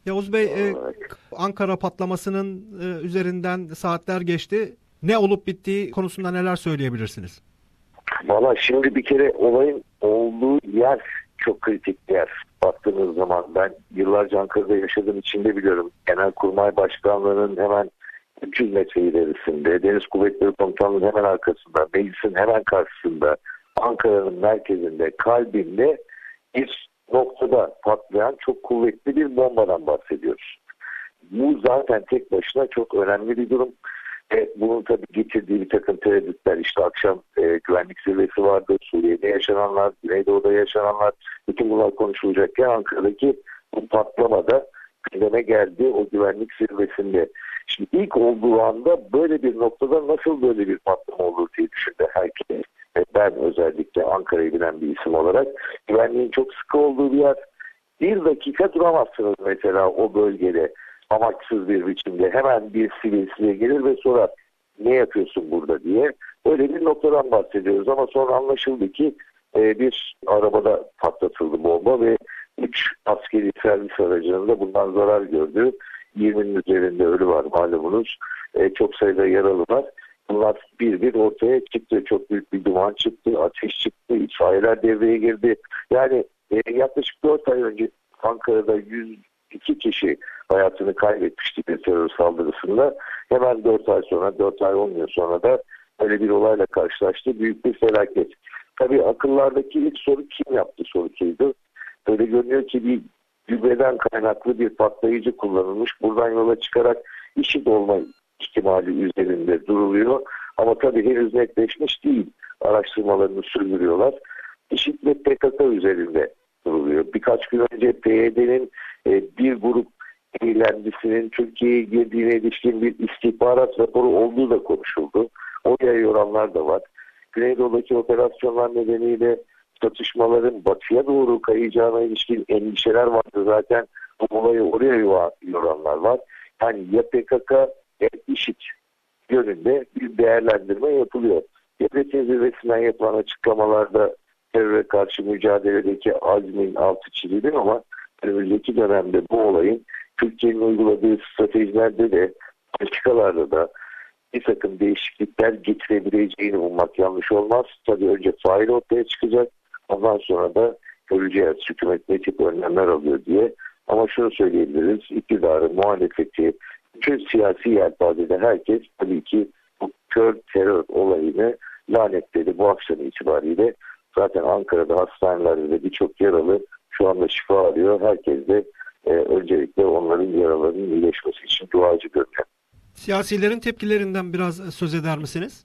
Yavuz Bey, Ankara patlamasının üzerinden saatler geçti. Ne olup bittiği konusunda neler söyleyebilirsiniz? Valla şimdi bir kere olayın olduğu yer çok kritik bir yer. Baktığınız zaman ben yıllarca Ankara'da yaşadığım için de biliyorum. Genelkurmay Başkanlığı'nın hemen 300 metre ilerisinde, Deniz Kuvvetleri Komutanlığı'nın hemen arkasında, meclisin hemen karşısında, Ankara'nın merkezinde, kalbinde bir noktada patlayan çok kuvvetli bir bombadan bahsediyoruz. Bu zaten tek başına çok önemli bir durum. Bunun tabii getirdiği bir takım tereddütler, işte akşam güvenlik zirvesi vardı, Suriye'de yaşananlar, Güneydoğu'da yaşananlar, bütün bunlar konuşulacakken Ankara'daki bu patlamada gündeme geldi o güvenlik zirvesinde. Şimdi ilk olduğu anda böyle bir noktada nasıl böyle bir patlama olur diye düşündü herkes. Ben özellikle Ankara'yı bilen bir isim olarak, güvenliğin çok sıkı olduğu bir yer. Bir dakika duramazsınız mesela o bölgede amaçsız bir biçimde. Hemen bir sivil size gelir ve sorar ne yapıyorsun burada diye. Öyle bir noktadan bahsediyoruz ama sonra anlaşıldı ki bir arabada patlatıldı bomba ve 3 askeri servis aracının da bundan zarar gördü. 20'nin üzerinde ölü var malumunuz. Çok sayıda yaralı var. Bunlar bir bir ortaya çıktı. Çok büyük bir duman çıktı, ateş çıktı, itfaiyeler devreye girdi. Yani yaklaşık 4 ay önce Ankara'da 102 kişi hayatını kaybetmişti bir terör saldırısında. Hemen 4 ay sonra, 4 ay 10 yıl sonra da öyle bir olayla karşılaştı. Büyük bir felaket. Tabii akıllardaki ilk soru kim yaptı sorusuydu. Öyle görünüyor ki bir gübreden kaynaklı bir patlayıcı kullanılmış. Buradan yola çıkarak IŞİD olma ihtimali üzerinde duruluyor. Ama tabii henüz netleşmiş değil. Araştırmalarını sürdürüyorlar. IŞİD ve PKK üzerinde duruluyor. Birkaç gün önce PYD'nin bir grup eylemcisinin Türkiye'ye girdiğine ilişkin bir istihbarat raporu olduğu da konuşuldu. Oraya yoranlar da var. Güneydoğu'daki operasyonlar nedeniyle çatışmaların batıya doğru kayacağına ilişkin endişeler vardı zaten. Bu olayı oraya yoranlar var. Yani ya PKK ya IŞİD yönünde bir değerlendirme yapılıyor. Devletin zirvesinden yapılan açıklamalarda teröre karşı mücadeledeki azmin altı çiziliyor ama önümüzdeki dönemde bu olayın Türkiye'nin uyguladığı stratejilerde de politikalarda da bir takım değişiklikler getirebileceğini ummak yanlış olmaz. Tabii önce fail ortaya çıkacak. Ondan sonra da göreceğiz hükümet ne tip önlemler alıyor diye. Ama şunu söyleyebiliriz. İktidarı, muhalefeti, bütün siyasi yelpazede herkes tabii ki bu kör terör olayını lanetledi bu akşam itibariyle. Zaten Ankara'da hastanelerde de birçok yaralı şu anda şifa arıyor. Herkes de öncelikle onların yaralarının iyileşmesi için duacı görünüyor. Siyasilerin tepkilerinden biraz söz eder misiniz?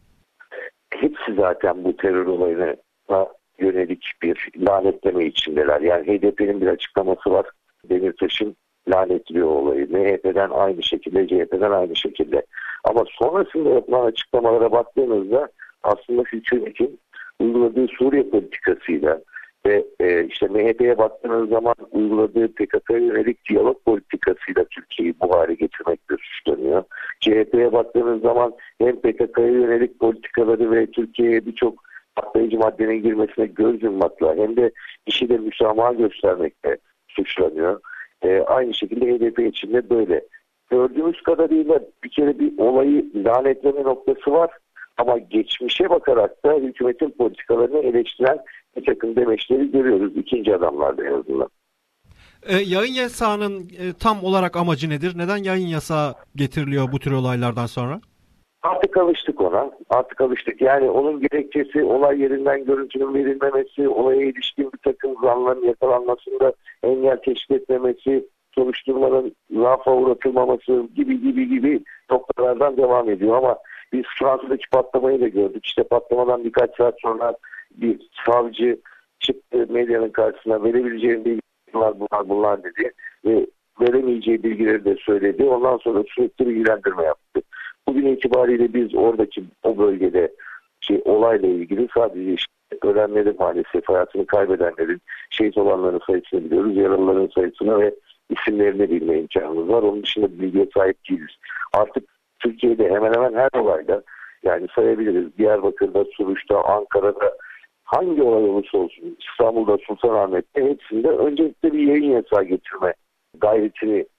Hepsi zaten bu terör olayına yönelik bir lanetleme içindeler. Yani HDP'nin bir açıklaması var. Demirtaş'ın lanetliyor olayı. MHP'den aynı şekilde, CHP'den aynı şekilde. Ama sonrasında yapılan açıklamalara baktığınızda aslında hükümetin uyguladığı Suriye politikasıyla ve işte MHP'ye baktığınız zaman uyguladığı PKK'ya yönelik diyalog politikasıyla Türkiye'yi bu hale getirmekle suçlanıyor. CHP'ye baktığınız zaman hem PKK'ya yönelik politikaları ve Türkiye'ye birçok patlayıcı maddenin girmesine göz yummakla hem de IŞİD'e müsamaha göstermekle suçlanıyor. Aynı şekilde HDP içinde böyle. Gördüğümüz kadarıyla bir kere bir olayı lanetleme noktası var. Ama geçmişe bakarak da hükümetin politikalarını eleştiren bir takım demeçleri görüyoruz. İkinci adamlarda en azından. Yayın yasağının tam olarak amacı nedir? Neden yayın yasağı getiriliyor bu tür olaylardan sonra? Artık alıştık ona. Artık alıştık. Yani onun gerekçesi olay yerinden görüntünün verilmemesi, olaya ilişkin bir takım zanların yakalanmasında engel teşkil etmemesi, soruşturmanın rafa uğratılmaması gibi noktalardan devam ediyor. Ama biz Fransa'daki patlamayı da gördük. İşte patlamadan birkaç saat sonra bir savcı çıktı medyanın karşısına, verebileceğim bilgiler bunlar dedi ve veremeyeceği bilgileri de söyledi. Ondan sonra sürekli bilgilendirme yaptı. Bugün itibariyle biz oradaki o bölgede olayla ilgili sadece işte ölenlerin, maalesef hayatını kaybedenlerin, şehit olanların sayısını biliyoruz. Yaralıların sayısını ve isimlerini bilme imkanımız var. Onun dışında bilgiye sahip değiliz. Artık Türkiye'de hemen hemen her olayda, yani sayabiliriz. Diyarbakır'da, Suruç'ta, Ankara'da, hangi olay olursa olsun, İstanbul'da, Sultanahmet'te hepsinde öncelikle bir yayın yasağı getirme gayretini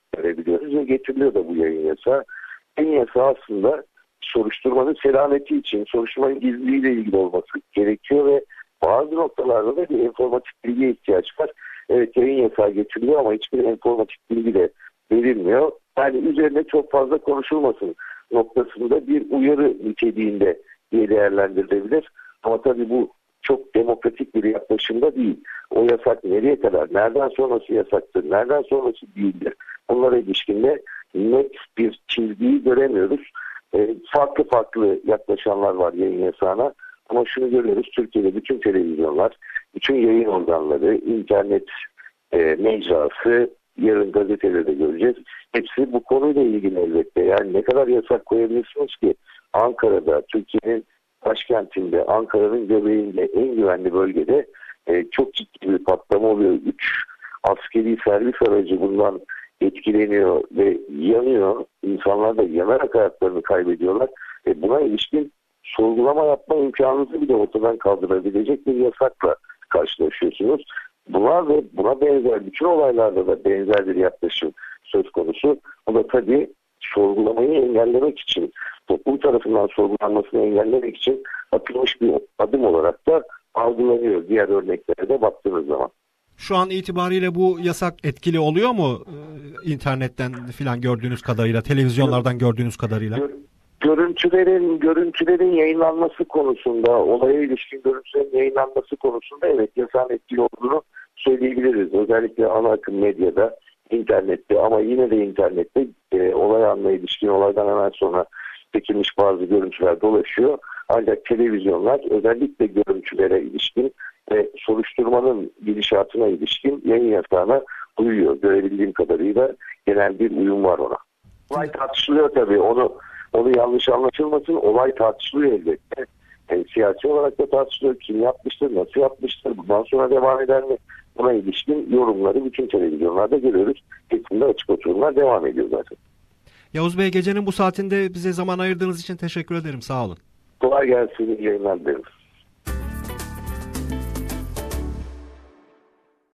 görebiliyoruz ve getiriliyor da bu yayın yasağı. Yayın yasağı aslında soruşturmanın selameti için, soruşturmanın gizliliğiyle ilgili olması gerekiyor ve bazı noktalarda da bir informatik bilgiye ihtiyaç var. Evet, yayın yasağı getiriliyor ama hiçbir informatik bilgi de verilmiyor. Yani üzerine çok fazla konuşulmasın noktasında bir uyarı niteliğinde diye değerlendirilebilir. Ama tabii bu çok demokratik bir yaklaşımda değil. O yasak nereye kadar, nereden sonrası yasaktır, nereden sonrası değildir? Bunlara ilişkinde net bir çizgiyi göremiyoruz. Farklı farklı yaklaşanlar var yayın yasağına. Ama şunu görüyoruz, Türkiye'de bütün televizyonlar, bütün yayın organları, internet mecrası, yarın gazetelerde göreceğiz. Hepsi bu konuyla ilgili elbette. Yani ne kadar yasak koyabilirsiniz ki Ankara'da, Türkiye'nin başkentinde, Ankara'nın göbeğinde, en güvenli bölgede çok ciddi bir patlama oluyor. 3 askeri servis aracı bundan etkileniyor ve yanıyor. İnsanlar da yanarak hayatlarını kaybediyorlar. Buna ilişkin sorgulama yapma imkanınızı bile ortadan kaldırabilecek bir yasakla karşılaşıyorsunuz. Buna ve buna benzer bütün olaylarda da benzer bir yaklaşım söz konusu. Bu da tabii sorgulamayı engellemek için, toplum tarafından sorgulanmasını engellemek için atılmış bir adım olarak da algılanıyor diğer örneklere de baktığınız zaman. Şu an itibariyle bu yasak etkili oluyor mu? İnternetten filan gördüğünüz kadarıyla, televizyonlardan gördüğünüz kadarıyla. Görüntülerin yayınlanması konusunda, olaya ilişkin görüntülerin yayınlanması konusunda evet yasağın etkili olduğunu söyleyebiliriz. Özellikle ana akım medyada, internette ama yine de internette olay anına ilişkin, olaydan hemen sonra çekilmiş bazı görüntüler dolaşıyor. Ancak televizyonlar özellikle görüntülere ilişkin ve soruşturmanın gidişatına ilişkin yayın yasağına uyuyor. Görebildiğim kadarıyla genel bir uyum var ona. Olay tartışılıyor tabii. Onu yanlış anlaşılmasın. Olay tartışılıyor elbette. Siyasi olarak da tartışılıyor. Kim yapmıştır, nasıl yapmıştır, bundan sonra devam eder mi? Buna ilişkin yorumları bütün televizyonlarda görüyoruz. Hepsinde açık oturumlar devam ediyor zaten. Yavuz Bey, gecenin bu saatinde bize zaman ayırdığınız için teşekkür ederim. Sağ olun. Kolay gelsin. İyi yayınlar dileriz.